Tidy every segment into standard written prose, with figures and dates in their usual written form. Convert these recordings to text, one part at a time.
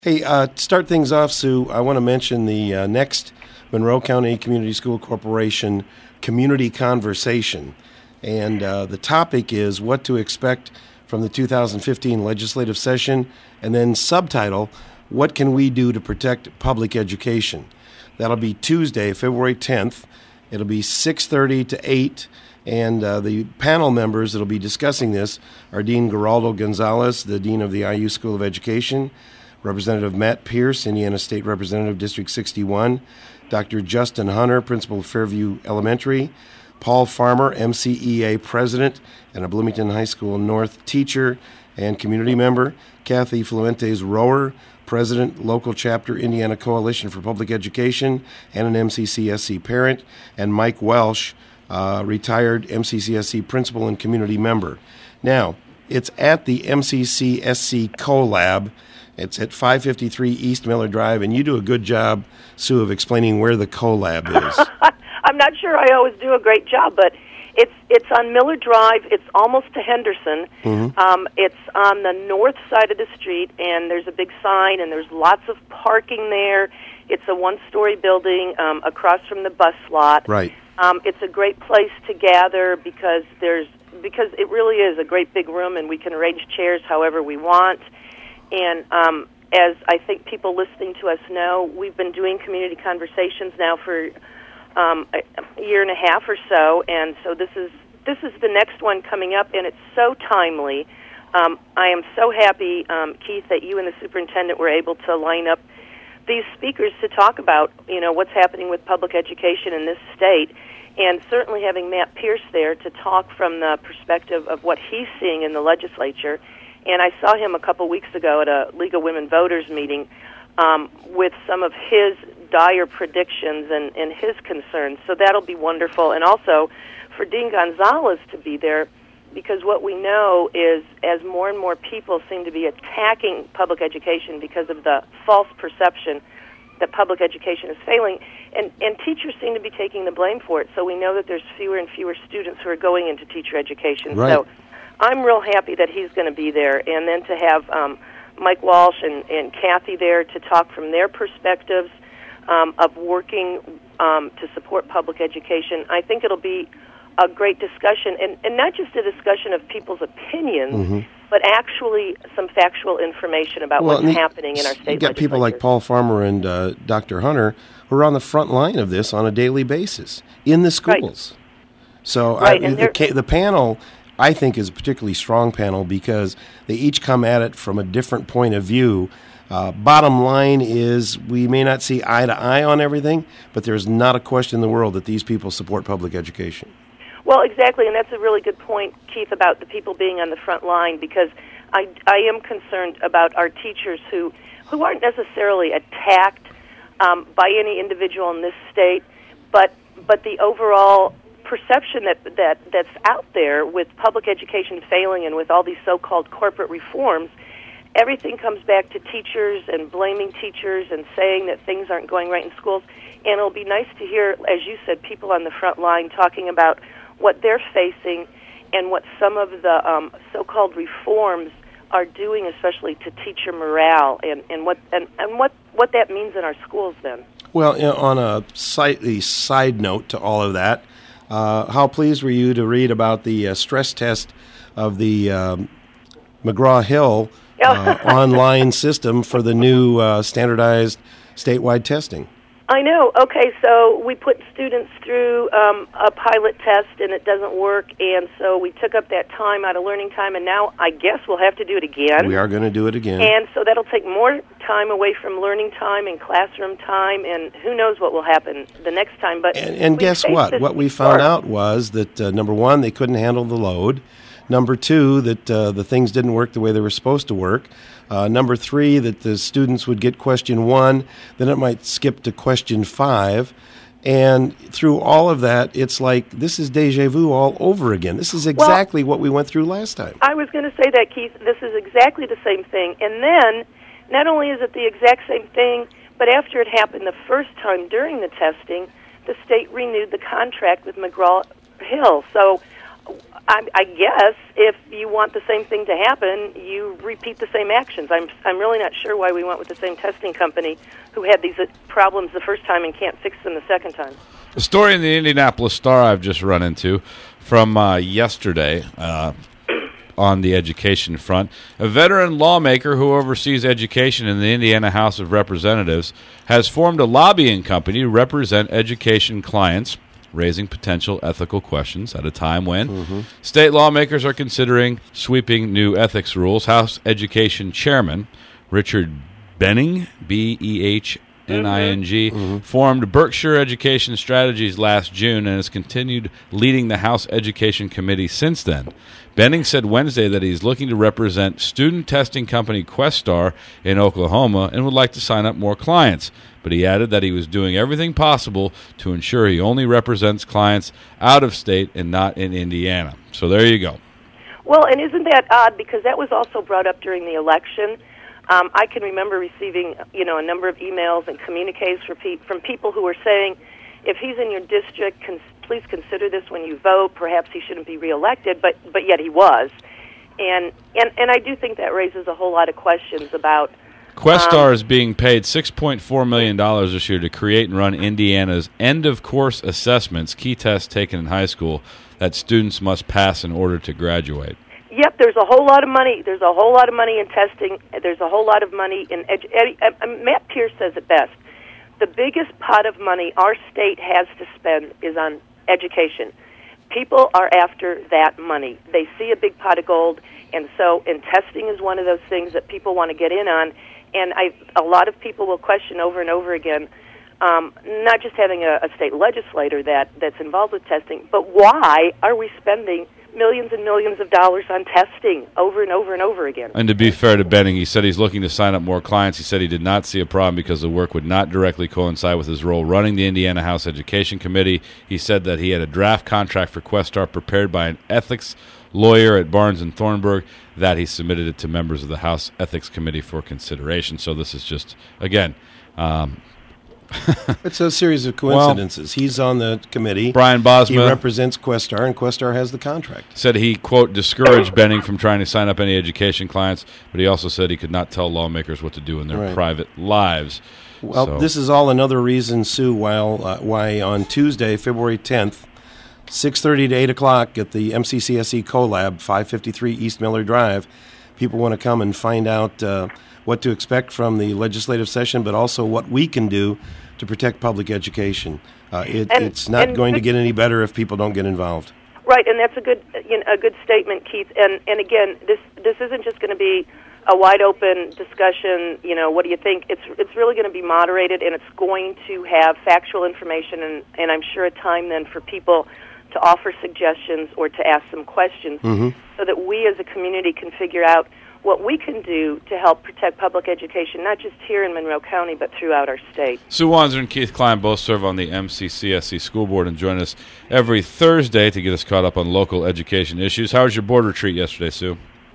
Hey, to start things off, Sue, I want to mention the next Monroe County Community School Corporation Community Conversation. And the topic is what to expect from the 2015 legislative session, and then subtitle, what can we do to protect public education? That'll be Tuesday, February 10th. It'll be 6:30 to 8. And the panel members that will be discussing this are Dean Geraldo Gonzalez, the Dean of the IU School of Education, Representative Matt Pierce, Indiana State Representative, District 61, Dr. Justin Hunter, Principal of Fairview Elementary, Paul Farmer, MCEA President and a Bloomington High School North teacher and community member, Kathy Fluentes Rower, President, Local Chapter, Indiana Coalition for Public Education, and an MCCSC parent, and Mike Welsh, retired MCCSC Principal and community member. Now, it's at the MCCSC CoLab. It's at 553 East Miller Drive, and you do a good job, Sue, of explaining where the CoLab is. I'm not sure I always do a great job, but it's on Miller Drive. It's almost to Henderson. Mm-hmm. It's on the north side of the street, and there's a big sign, and there's lots of parking there. It's a one-story building across from the bus lot. Right. It's a great place to gather because it really is a great big room, and we can arrange chairs however we want. And as I think people listening to us know, we've been doing community conversations now for a year and a half or so, and so this is the next one coming up, and it's so timely. I am so happy, Keith, that you and the superintendent were able to line up these speakers to talk about, what's happening with public education in this state, and certainly having Matt Pierce there to talk from the perspective of what he's seeing in the legislature. And I saw him a couple weeks ago at a League of Women Voters meeting with some of his dire predictions and his concerns. So that'll be wonderful. And also for Dean Gonzalez to be there, because what we know is as more and more people seem to be attacking public education because of the false perception that public education is failing, and teachers seem to be taking the blame for it. So we know that there's fewer and fewer students who are going into teacher education. Right. So I'm real happy that he's going to be there, and then to have Mike Walsh and Kathy there to talk from their perspectives of working to support public education. I think it'll be a great discussion, and not just a discussion of people's opinions, mm-hmm. but actually some factual information about what's happening in our state legislature. You got people like Paul Farmer and Dr. Hunter who are on the front line of this on a daily basis in the schools. Right. So right. The panel, I think, is a particularly strong panel because they each come at it from a different point of view. Bottom line is we may not see eye to eye on everything, but there's not a question in the world that these people support public education. Well, exactly, and that's a really good point, Keith, about the people being on the front line, because I am concerned about our teachers who aren't necessarily attacked by any individual in this state, but the overall perception that's out there with public education failing and with all these so-called corporate reforms, everything comes back to teachers and blaming teachers and saying that things aren't going right in schools. And it'll be nice to hear, as you said, people on the front line talking about what they're facing and what some of the so-called reforms are doing, especially to teacher morale and what that means in our schools then. Well, on a side note to all of that, how pleased were you to read about the stress test of the McGraw-Hill online system for the new standardized statewide testing? I know. Okay, so we put students through a pilot test, and it doesn't work, and so we took up that time out of learning time, and now I guess we'll have to do it again. We are going to do it again. And so that'll take more time away from learning time and classroom time, and who knows what will happen the next time. But and guess what? What we found out was that, number one, they couldn't handle the load. Number two, that the things didn't work the way they were supposed to work. Number three, that the students would get question 1, then it might skip to question 5. And through all of that, it's like this is deja vu all over again. This is exactly what we went through last time. I was going to say that, Keith. This is exactly the same thing. And then, not only is it the exact same thing, but after it happened the first time during the testing, the state renewed the contract with McGraw-Hill. So I guess if you want the same thing to happen, you repeat the same actions. I'm really not sure why we went with the same testing company who had these problems the first time and can't fix them the second time. A story in the Indianapolis Star I've just run into from yesterday on the education front. A veteran lawmaker who oversees education in the Indiana House of Representatives has formed a lobbying company to represent education clients, raising potential ethical questions at a time when state lawmakers are considering sweeping new ethics rules. House Education Chairman Richard Benning, Behning, formed Berkshire Education Strategies last June and has continued leading the House Education Committee since then. Benning said Wednesday that he's looking to represent student testing company Questar in Oklahoma and would like to sign up more clients. But he added that he was doing everything possible to ensure he only represents clients out of state and not in Indiana. So there you go. Well, and isn't that odd? Because that was also brought up during the election. I can remember receiving, a number of emails and communiques from people who were saying, if he's in your district, please consider this when you vote. Perhaps he shouldn't be reelected, but yet he was. And I do think that raises a whole lot of questions about... Questar is being paid $6.4 million this year to create and run Indiana's end-of-course assessments, key tests taken in high school that students must pass in order to graduate. Yep, there's a whole lot of money. There's a whole lot of money in testing. There's a whole lot of money in Matt Pierce says it best. The biggest pot of money our state has to spend is on education. People are after that money. They see a big pot of gold, and testing is one of those things that people want to get in on. And a lot of people will question over and over again, not just having a state legislator that's involved with testing, but why are we spending millions and millions of dollars on testing over and over and over again? And to be fair to Benning, he said he's looking to sign up more clients. He said he did not see a problem because the work would not directly coincide with his role running the Indiana House Education Committee. He said that he had a draft contract for Questar prepared by an ethics lawyer at Barnes & Thornburg, that he submitted it to members of the House Ethics Committee for consideration. So this is just, again... it's a series of coincidences. He's on the committee. Brian Bosma. He represents Questar, and Questar has the contract. Said he, quote, discouraged Benning from trying to sign up any education clients, but he also said he could not tell lawmakers what to do in their private lives. Well, this is all another reason, Sue, why on Tuesday, February 10th, 6:30 to 8 o'clock at the MCCSE CoLab, 553 East Miller Drive, people want to come and find out what to expect from the legislative session, but also what we can do to protect public education. It's not going to get any better if people don't get involved. Right, and that's a good statement, Keith. And again, this isn't just going to be a wide open discussion. What do you think? It's really going to be moderated, and it's going to have factual information, and I'm sure a time then for people to offer suggestions or to ask some questions, so that we as a community can figure out what we can do to help protect public education, not just here in Monroe County, but throughout our state. Sue Wanzer and Keith Klein both serve on the MCCSE School Board and join us every Thursday to get us caught up on local education issues. How was your board retreat yesterday, Sue?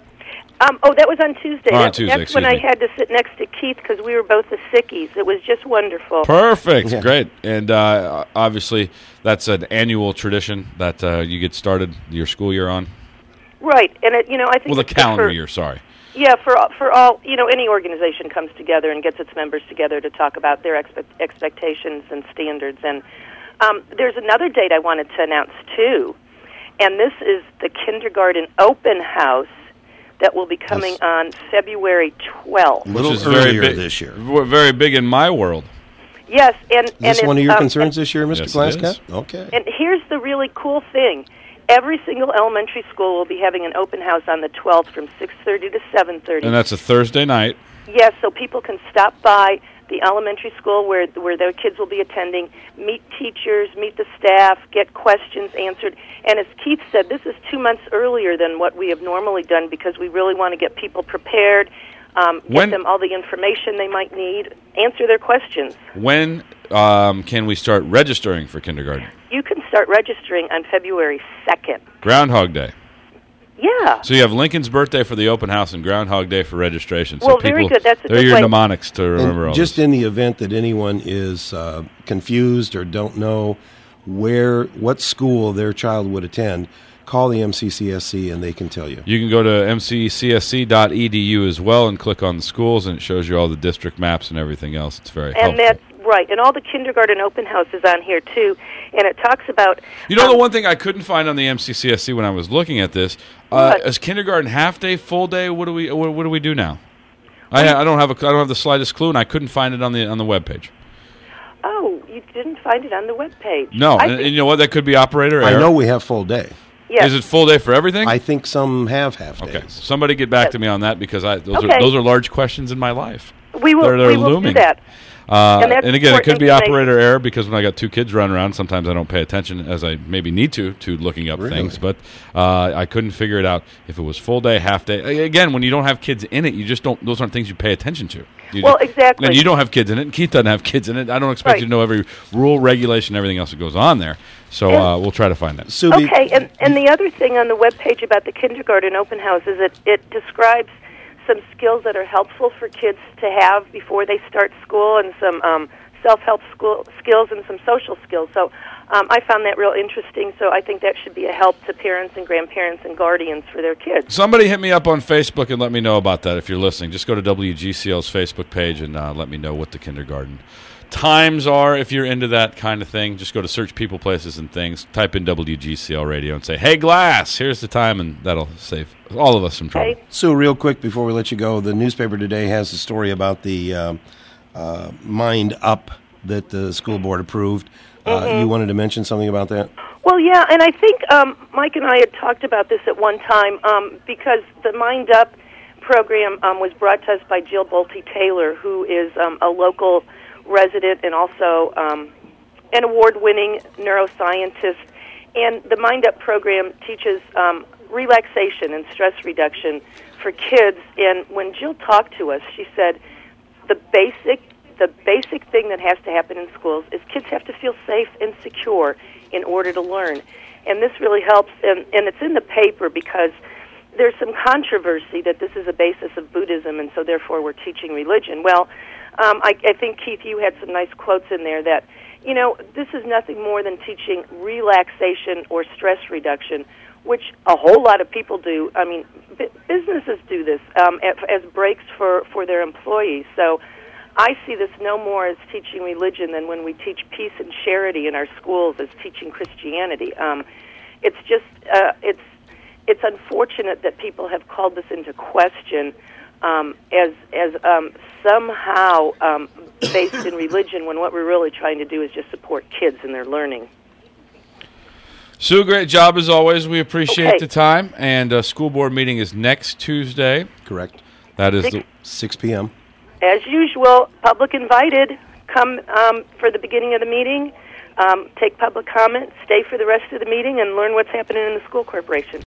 That was on Tuesday. That's when I me. had to sit next to Keith because we were both the sickies. It was just wonderful. Perfect. Yeah. Great. And obviously that's an annual tradition that you get started your school year on. Right. And, I think... Well, the calendar year, sorry. Yeah, for all, any organization comes together and gets its members together to talk about their expectations and standards. And there's another date I wanted to announce, too, and this is the kindergarten open house that will be coming on February 12th. A little earlier this year. Very big in my world. Yes. And is this one of your concerns this year, Mr. Glasscat? Okay. And here's the really cool thing. Every single elementary school will be having an open house on the 12th from 6:30 to 7:30. And that's a Thursday night. Yes, so people can stop by the elementary school where their kids will be attending, meet teachers, meet the staff, get questions answered. And as Keith said, this is 2 months earlier than what we have normally done because we really want to get people prepared, get them all the information they might need, answer their questions. When can we start registering for kindergarten? You can start registering on February 2nd. Groundhog Day. Yeah. So you have Lincoln's birthday for the open house and Groundhog Day for registration. So well, very good. That's a they're good your way. mnemonics to remember all just this. In the event that anyone is confused or don't know what school their child would attend, call the MCCSC and they can tell you. You can go to mccsc.edu as well and click on the schools, and it shows you all the district maps and everything else. It's very helpful. And that's right. And all the kindergarten open house is on here, too. And it talks about... the one thing I couldn't find on the MCCSC when I was looking at this, is kindergarten half-day, full-day? What do we do now? I don't have the slightest clue, and I couldn't find it on the webpage. Oh, you didn't find it on the webpage. No, and you know what? That could be operator error. I know we have full day. Yes. Is it full day for everything? I think some have half days. Okay, somebody get back to me on that, because those are large questions in my life. We will looming. Do that. And again, it could be operator error, because when I got two kids running around, sometimes I don't pay attention as I maybe need to looking up things. But I couldn't figure it out if it was full day, half day. Again, when you don't have kids in it, you just don't. Those aren't things you pay attention to. Exactly. And you don't have kids in it, and Keith doesn't have kids in it. I don't expect you to know every rule, regulation, everything else that goes on there. So we'll try to find that. Okay, and the other thing on the webpage about the kindergarten open house is it describes some skills that are helpful for kids to have before they start school, and some self-help skills and some social skills. So I found that real interesting, so I think that should be a help to parents and grandparents and guardians for their kids. Somebody hit me up on Facebook and let me know about that if you're listening. Just go to WGCL's Facebook page and let me know what the kindergarten times are. If you're into that kind of thing, just go to search people, places, and things, type in WGCL radio and say, "Hey, Glass, here's the time," and that'll save all of us some trouble. Okay. Sue, real quick before we let you go, the newspaper today has a story about the Mind Up that the school board approved. You wanted to mention something about that? Well, yeah, and I think Mike and I had talked about this at one time, because the Mind Up program was brought to us by Jill Bolte-Taylor, who is a local resident and also an award-winning neuroscientist. And the Mind Up program teaches relaxation and stress reduction for kids. And when Jill talked to us, she said the basic thing that has to happen in schools is kids have to feel safe and secure in order to learn. And this really helps, and it's in the paper because there's some controversy that this is a basis of Buddhism, and so therefore we're teaching religion. Well, I think, Keith, you had some nice quotes in there that, this is nothing more than teaching relaxation or stress reduction, which a whole lot of people do. I mean, businesses do this as breaks for their employees. So I see this no more as teaching religion than when we teach peace and charity in our schools as teaching Christianity. It's just, it's unfortunate that people have called this into question as somehow based in religion, when what we're really trying to do is just support kids in their learning. Sue, great job as always. We appreciate the time. And school board meeting is next Tuesday. Correct. That is 6 p.m. As usual, public invited. Come for the beginning of the meeting, take public comment, stay for the rest of the meeting, and learn what's happening in the school corporation.